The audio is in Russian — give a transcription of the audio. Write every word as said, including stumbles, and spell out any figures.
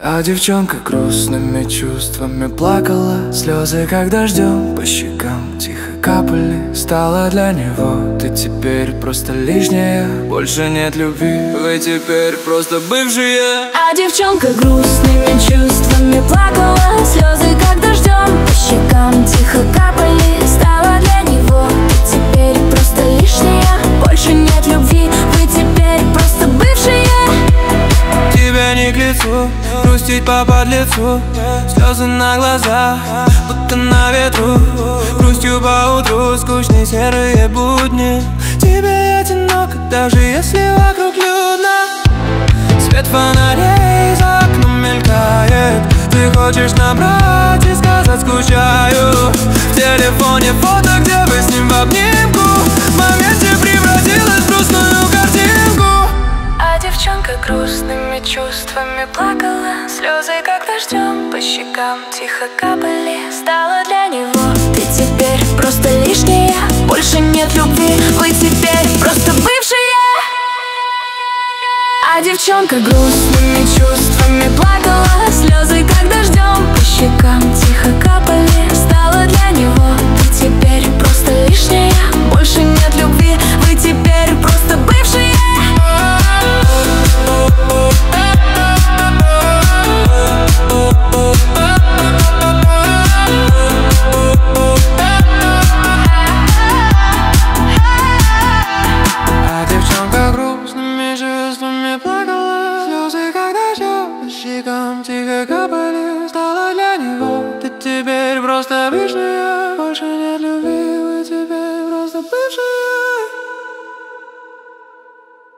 А девчонка грустными чувствами плакала, слезы как дождем по щекам тихо капали. Стала для него ты теперь просто лишняя, больше нет любви, вы теперь просто бывшие. А девчонка грустными чувствами плакала, слезы как дождем по щекам тихо капали. Стала для него ты теперь просто лишняя, больше нет любви, вы теперь просто бывшие. Тебе не к лицу грустить по подлецу, слезы на глазах, будто на ветру. Грустью по утру, скучные серые будни. Тебе одиноко, даже если вокруг людно. Свет фонарей за окном мелькает. Ты хочешь набрать и сказать скучаю. В телефоне фото, где вы с ним в обнимку. В моменте превратилась в грустную картинку. А девчонка грустными чувствами плакала, слезы как дождем по щекам тихо капали. Стала для него ты теперь просто лишняя, больше нет любви, вы теперь просто бывшие. А девчонка грустными чувствами плакала, слезы как дождем по щекам тихо капали. Стала для него ты теперь просто лишняя, больше нет любви.